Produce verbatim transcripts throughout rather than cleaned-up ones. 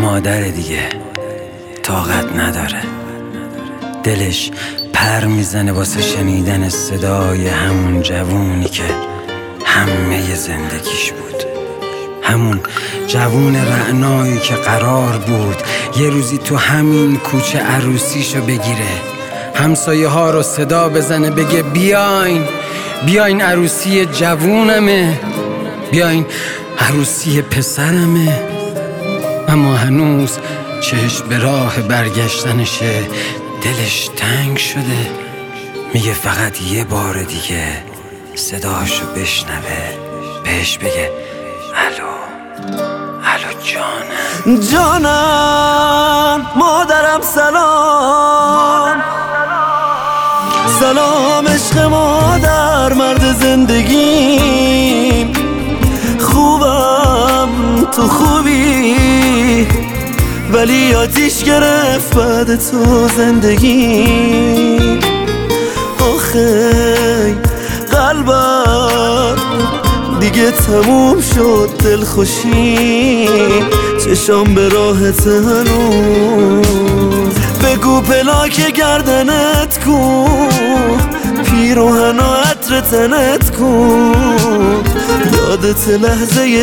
مادر دیگه طاقت نداره، دلش پر میزنه واسه شنیدن صدای همون جوونی که همه زندگیش بود، همون جوون رعنایی که قرار بود یه روزی تو همین کوچه عروسیشو بگیره، همسایه ها رو صدا بزنه بگه بیاین بیاین عروسی جوونمه، بیاین عروسی پسرمه. اما هنوز چشم به راه برگشتنشه، دلش تنگ شده، میگه فقط یه بار دیگه صداشو بشنوه، بهش بگه الو الو جانم جانم مادرم سلام سلام عشق مادر مرد زندگیم، خوبم تو خوبی ولی آتیش گرفت بعد تو زندگی، آخی قلبم دیگه تموم شد دلخوشی، چشام به راهت هنوز، بگو پلاک گردنت کو، پیروهن و عطر تنت کو، یادت لحظه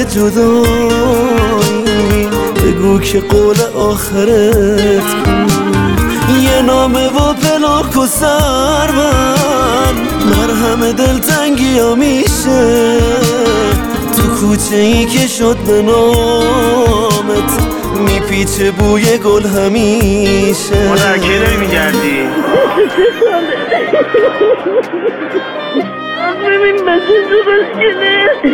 جدایی، بگو که قول آخرت کو، یه نامه و پلاک و سربن مرهم دلتنگی ها میشه، تو کوچه ای که شد به نامت میپیچه بوی گل همیشه. مادر کی داری میگردی؟ ببین بچه تو بسکنه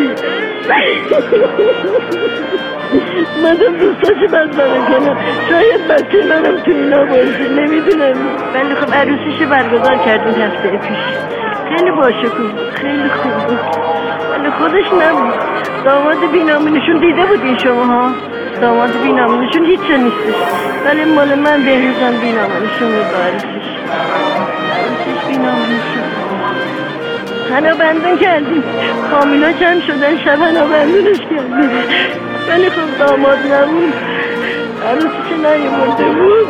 مادم دوستاشو بد برای کنم، شاید بچه منم تو اینا باشه نمیدونم، ولی خب عروسیشو برگزار کردیم هفته پیش، خیلی باشکوه بود، خیلی خوب بود، ولی خودش نبود، داماد بینامینشون دیده بودین شما ها؟ داماد بینامینشون هیچ چه نیستش، ولی مال من بهریزم بینامینشون بود با عروسیش، عروسیش بینامینشون هنا بندون کردیم، خامینا جمع شدن شب هنا بندونش کردیم، ولی خب داماد نبود، عروسی که نیامده بود.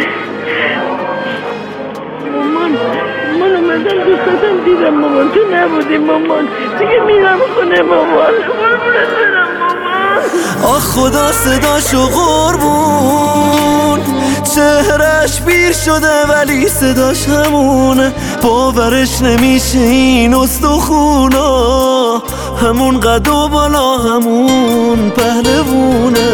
مامان مامان اومدم دوستاتم دیدم، مامان تو نبودی، مامان دیگه میرم خونه، مامان قربونت برم مامان. آخ خدا صداشو قربون، چهرش پیر شده ولی صداش همونه، باورش نمیشه این استخونا، همون قد و بالا همون پهلوونه،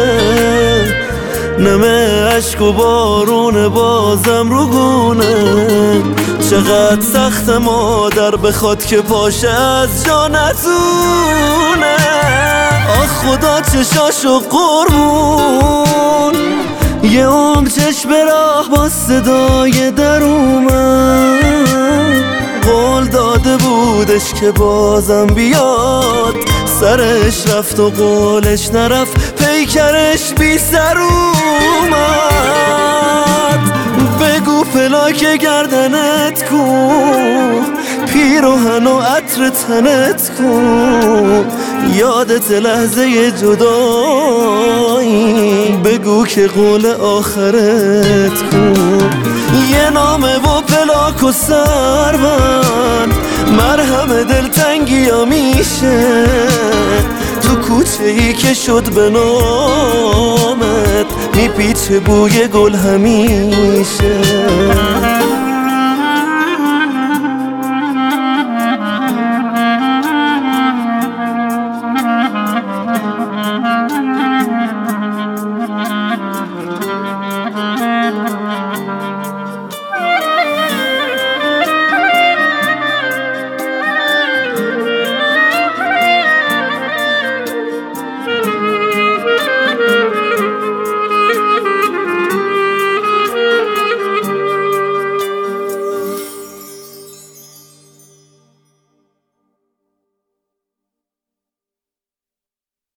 نمه عشق و بارون بازم رو گونه، چقدر سخت مادر بخواد که پاشه از جا نتونه، آخ خدا چشاشو قربون، یه عمر چشم به راه با صدای در اومد، قول داده بودش که بازم بیاد، سرش رفت و قولش نرفت، پیکرش بی سر اومد، بگو پلاک گردنت کو، پیروهن و عطر تنت کو، یادت لحظه جدایی، بگو که قول آخرت کو، یه نامه و پلاک و سربن مرهم دلتنگی ها میشه، تو کوچه ای که شد به نامت میپیچه بوی گل همیشه.